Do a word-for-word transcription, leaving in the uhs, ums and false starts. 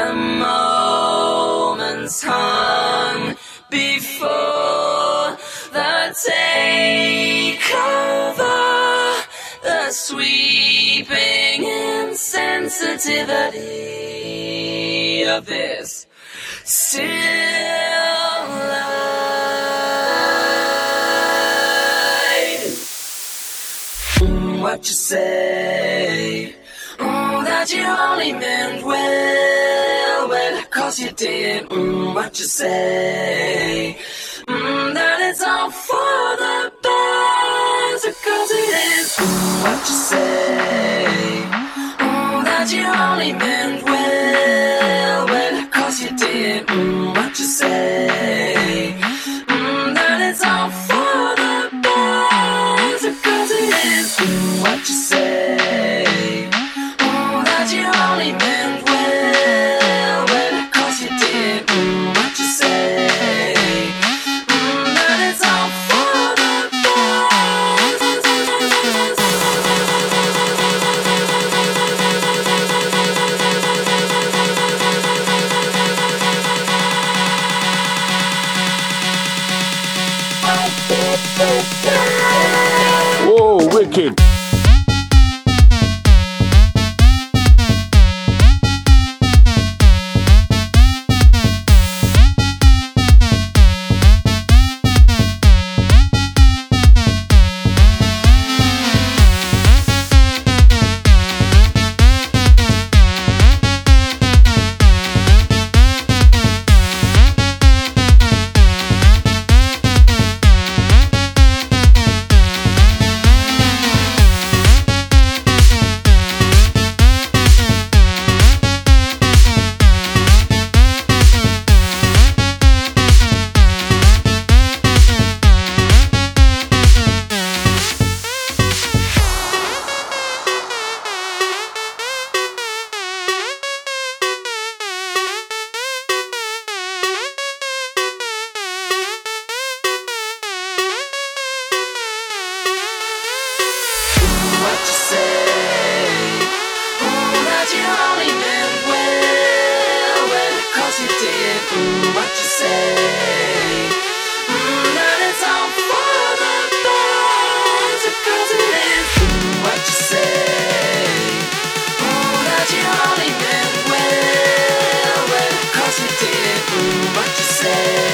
the moments hung before the takeover, the sweeping insensitivity of this still life. Mm, what you say? Mm, that you only meant well, well, cause you did. Mm, what you say? Mm, that it's all for the best, cause it is. Mm, what you say? Mm, that you only meant well, well, cause you did. Mm, what you say? Mm, that it's all for the best, cause it is. Mm, what you say? That you only meant well, well, cause you did. Mm, what you say? Mm, that it's all for the best. Whoa, wicked. what you say? Mm, that you only meant well, well, cause you did. Mm, what you say? Mm, that it's all for the best, cause it is. Mm, what you say? Mm, that you only meant well, well, cause you did. Mm, what you say?